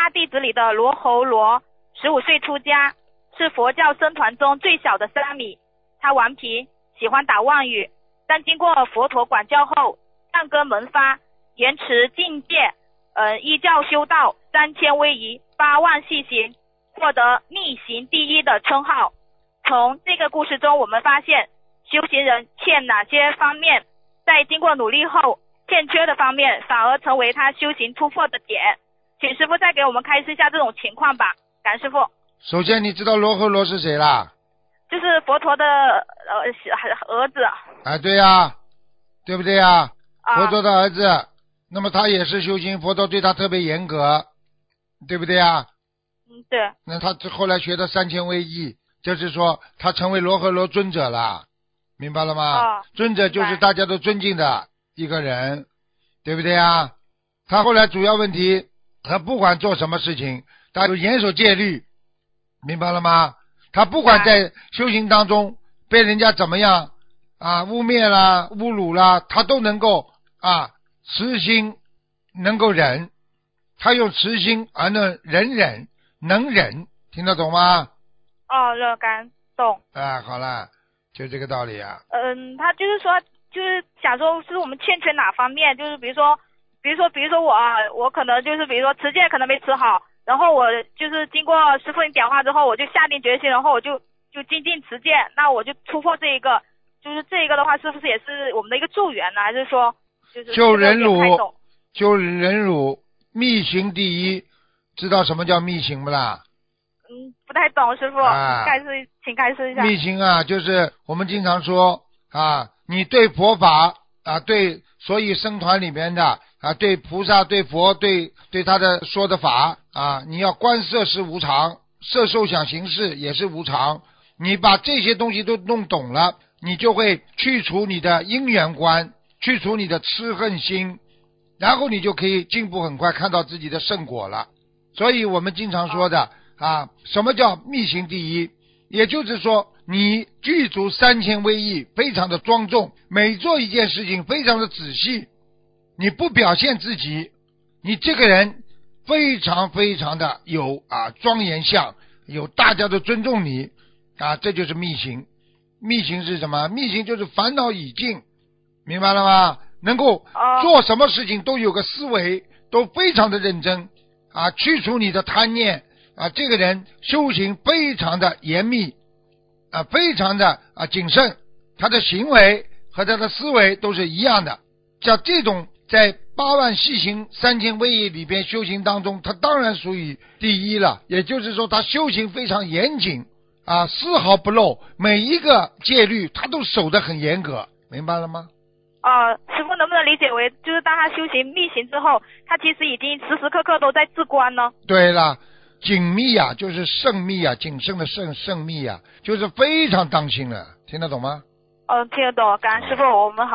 大弟子里的罗侯罗，15岁出家，是佛教僧团中最小的沙弥。他顽皮，喜欢打妄语，但经过佛陀管教后，善根萌发，严持境界，依教修道，3000威仪，8万细行，获得密行第一的称号。从这个故事中，我们发现修行人欠哪些方面，在经过努力后欠缺的方面，反而成为他修行突破的点。请师父再给我们开示一下这种情况吧，感恩师父。 首先，你知道罗睺罗是谁啦？ 就是佛陀的儿子。 啊，对呀，对不对呀？ 啊， 佛陀的儿子，那么他也是修行，佛陀对他特别严格，对不对呀？ 对。 那他后来学的3000威仪，就是说他成为罗睺罗尊者了，明白了吗？尊者就是大家都尊敬的一个人，对不对呀？他后来主要问题，他不管做什么事情，他都严守戒律，明白了吗？他不管在修行当中被人家怎么样啊污蔑啦、侮辱啦，他都能够慈心能够忍，他用慈心而能能忍，听得懂吗？ 感懂。 好了，就这个道理啊。 他就是说，就是想说是我们欠缺哪方面，就是比如说我可能就是比如说持戒可能没持好，然后我就是经过师父你点化之后，我就下定决心，然后我就精进持戒，那我就突破这一个，就是这一个的话，是不是也是我们的一个助缘呢？还是说就是就忍辱，密行第一，知道什么叫密行不啦？ 不太懂，师父，请开示一下。 密行就是我们经常说你对佛法对所以僧团里面的对菩萨、对佛、对他的说的法你要观色是无常，色受想行识也是无常，你把这些东西都弄懂了，你就会去除你的因缘观，去除你的痴恨心，然后你就可以进步很快，看到自己的圣果了。所以我们经常说的什么叫密行第一，也就是说你具足3000威仪，非常的庄重，每做一件事情非常的仔细，你不表现自己，你这个人非常非常的有庄严相，有大家都尊重你这就是密行。密行是什么？密行就是烦恼已尽，明白了吗？能够做什么事情都有个思维，都非常的认真去除你的贪念这个人修行非常的严密非常的谨慎，他的行为和他的思维都是一样的。像这种在8万细行3000威仪里边修行当中，他当然属于第一了，也就是说他修行非常严谨丝毫不漏，每一个戒律他都守得很严格，明白了吗？ 师父能不能理解为就是当他修行密行之后，他其实已经时时刻刻都在自观呢？ 对了，谨密就是慎密谨慎的慎密就是非常当心了，听得懂吗？ 听得懂，感恩师父，我们好。